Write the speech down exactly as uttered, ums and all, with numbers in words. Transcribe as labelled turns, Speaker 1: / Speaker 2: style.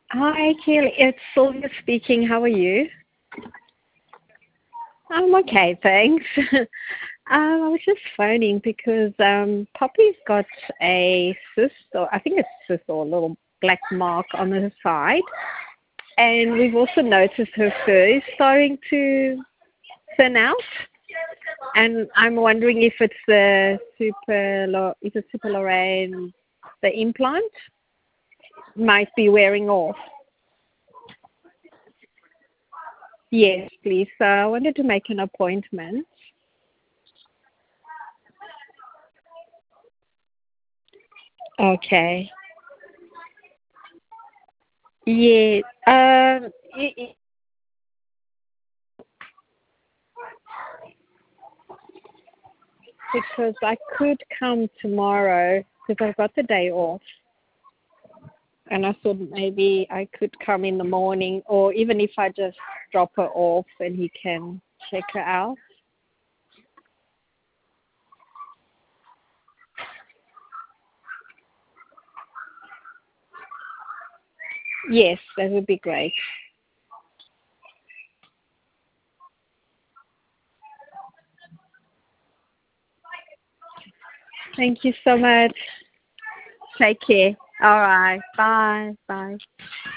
Speaker 1: Hi, Kelly. It's Sylvia speaking. How are you? I'm okay, thanks. um, I was just phoning because um, Poppy's got a cyst, or I think it's cyst or a little black mark on her side, and we've also noticed her fur is starting to thin out, and I'm wondering if it's the super, is it Super Lorraine, the implant might be wearing off. Yes, please. So I wanted to make an appointment. Okay. Yeah. Um, i- i- because I could come tomorrow because I've got the day off, and I thought maybe I could come in the morning, or even if I just drop her off and he can check her out. Yes, that would be great. Thank you so much. Take care. All right. Bye. Bye.